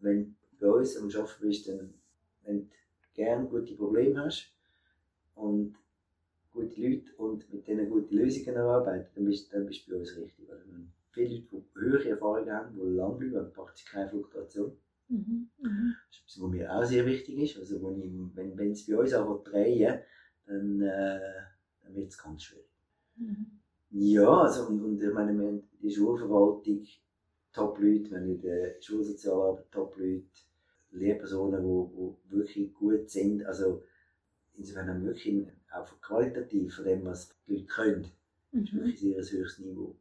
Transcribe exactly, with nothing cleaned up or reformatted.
wenn du bei uns am Arbeiten bist, dann, wenn du gerne gute Probleme hast und gute Leute und mit denen gute Lösungen erarbeiten, dann bist, dann bist du bei uns richtig. Weil wir haben viele Leute, die höhere Erfahrungen haben, die lange bleiben, dann braucht es keine Fluktuation. Mhm. Mhm. Das ist etwas, was mir auch sehr wichtig ist. Also wenn, ich, wenn, wenn es bei uns anfängt zu drehen, dann, äh, dann wird es ganz schwierig. Mhm. Ja, also und, und ich meine, wir haben in der Schulverwaltung Top-Leute, wir haben in der Schulsozialarbeit Top-Leute, Lehrpersonen, die, die wirklich gut sind. Also insofern haben wir wirklich auch qualitativ von dem, was die Leute können, mhm. ist wirklich sehr ein höchstes Niveau.